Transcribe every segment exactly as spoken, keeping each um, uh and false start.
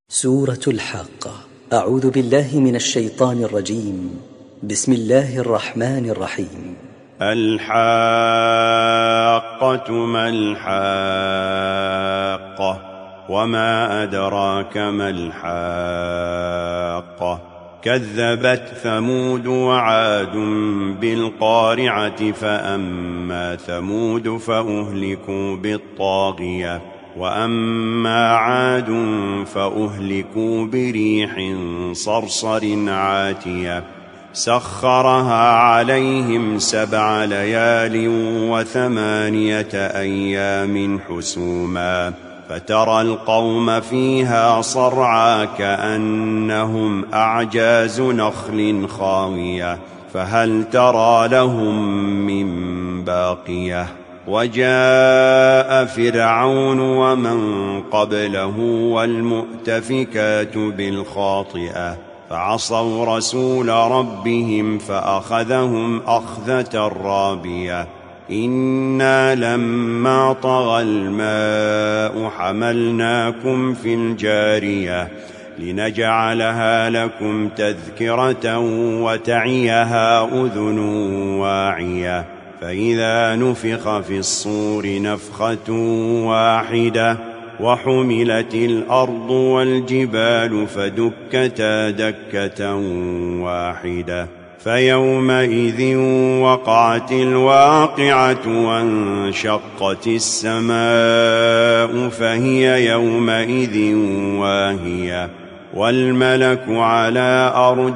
سورة الحاقة. أعوذ بالله من الشيطان الرجيم. بسم الله الرحمن الرحيم. الحاقة ما الحاقة وما أدراك ما الحاقة كذبت ثمود وعاد بالقارعة فأما ثمود فأهلكوا بالطاغية وأما عاد فأهلكوا بريح صرصر عاتية سخرها عليهم سبع ليال وثمانية أيام حسوما فترى القوم فيها صرعى كأنهم أعجاز نخل خاوية فهل ترى لهم من باقية وجاء فرعون ومن قبله والمؤتفكات بالخاطئة فعصوا رسول ربهم فأخذهم أخذة رابية إنا لما طغى الماء حملناكم في الجارية لنجعلها لكم تذكرة وتعيها أذن واعية فإذا نفخ في الصور نفخة واحدة وحملت الأرض والجبال فدكتا دكة واحدة فيومئذ وقعت الواقعة وانشقت السماء فهي يومئذ واهية والملك على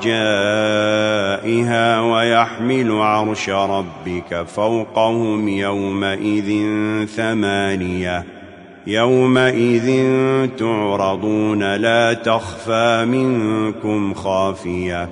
أرجائها ويحمل عرش ربك فوقهم يومئذ ثمانية يومئذ تعرضون لا تخفى منكم خافية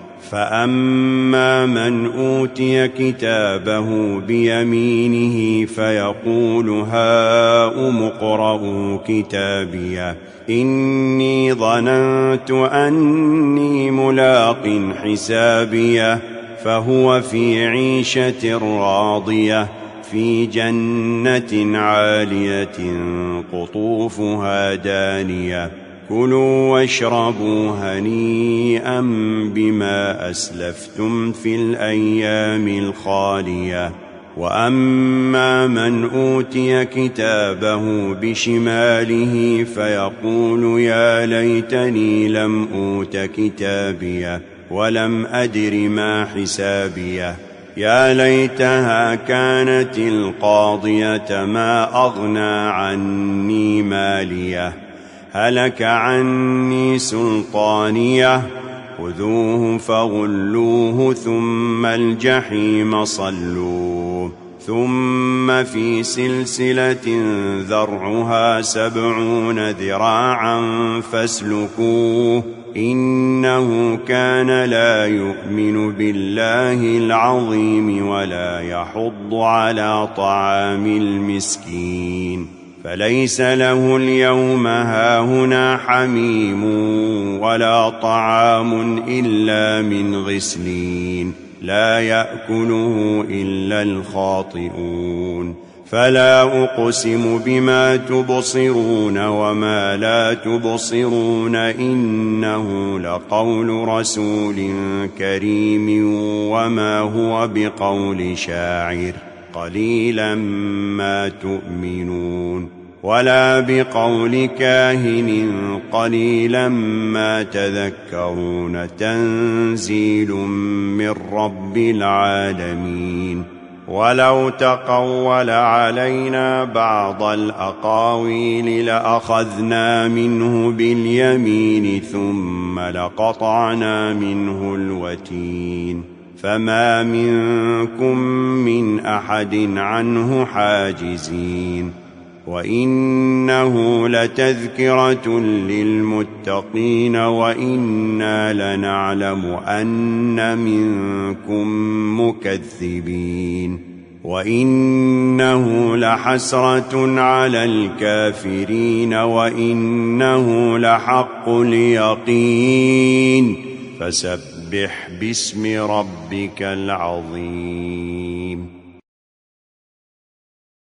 فأما من أوتي كتابه بيمينه فيقول هاؤم اقرءوا كتابيه إني ظننت أني ملاق حسابيه فهو في عيشة راضية في جنة عالية قطوفها دانية كلوا واشربوا هنيئا بما أسلفتم في الأيام الخالية وأما من أوتي كتابه بشماله فيقول يا ليتني لم أوت كتابيه ولم أدر ما حسابيه يا ليتها كانت القاضية ما أغنى عني ماليه هلك عني سلطانيه خذوه فغلوه ثم الجحيم صلوه ثم في سلسلة ذرعها سبعون ذراعا فاسلكوه إنه كان لا يؤمن بالله العظيم ولا يحض على طعام المسكين فليس له اليوم هاهنا حميم ولا طعام إلا من غسلين لا يأكله إلا الخاطئون فلا أقسم بما تبصرون وما لا تبصرون إنه لقول رسول كريم وما هو بقول شاعر قليلا ما تؤمنون ولا بقول كاهن قليلا ما تذكرون تنزيل من رب العالمين ولو تقول علينا بعض الأقاويل لأخذنا منه باليمين ثم لقطعنا منه الوتين فما منكم من أحد عنه حاجزين وإنه لتذكرة للمتقين وإنا لنعلم أن منكم مكذبين وإنه لحسرة على الكافرين وإنه لحق اليقين فسبح باسم ربك العظيم.